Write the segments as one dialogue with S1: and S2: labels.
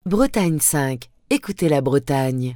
S1: Bretagne 5, écoutez la Bretagne.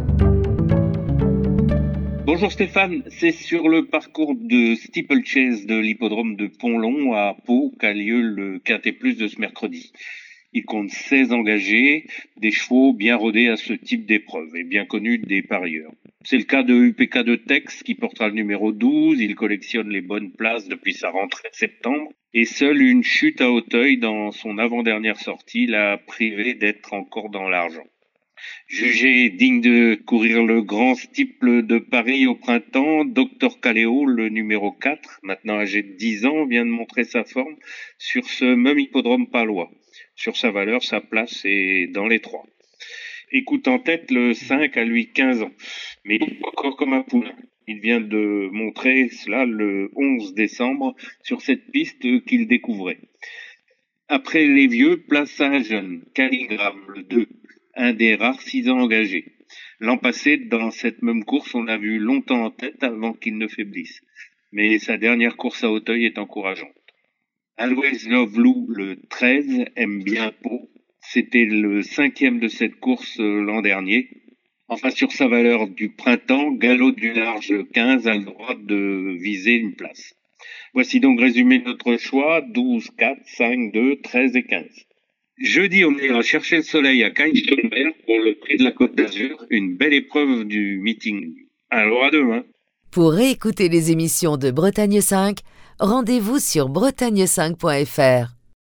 S2: Bonjour Stéphane, c'est sur le parcours de steeplechase de l'hippodrome de Pont-Long à Pau qu'a lieu le Quintet Plus de ce mercredi. Il compte 16 engagés, des chevaux bien rodés à ce type d'épreuve et bien connus des parieurs. C'est le cas de UPK de Tex qui portera le numéro 12, il collectionne les bonnes places depuis sa rentrée de septembre et seule une chute à Auteuil dans son avant-dernière sortie l'a privé d'être encore dans l'argent. Jugé digne de courir le grand steeple de Paris au printemps, Dr Caléo, le numéro 4, maintenant âgé de 10 ans, vient de montrer sa forme sur ce même hippodrome palois. Sur sa valeur, sa place est dans les 3. Écoute en tête le 5 à lui 15 ans, mais encore comme un poulain. Il vient de montrer cela le 11 décembre sur cette piste qu'il découvrait. Après les vieux, place à un jeune, Calligramme, le 2, un des rares 6 ans engagés. L'an passé, dans cette même course, on l'a vu longtemps en tête avant qu'il ne faiblisse. Mais sa dernière course à Auteuil est encourageante. Always Love Lou, le 13, aime bien Pau. C'était le 5e de cette course l'an dernier. Enfin, sur sa valeur du printemps, Galop du large 15 a le droit de viser une place. Voici donc résumé notre choix, 12, 4, 5, 2, 13 et 15. Jeudi, on ira chercher le soleil à Cagnes-sur-Mer pour le prix de la Côte d'Azur, une belle épreuve du meeting. Alors à demain.
S1: Pour réécouter les émissions de Bretagne 5, rendez-vous sur bretagne5.fr.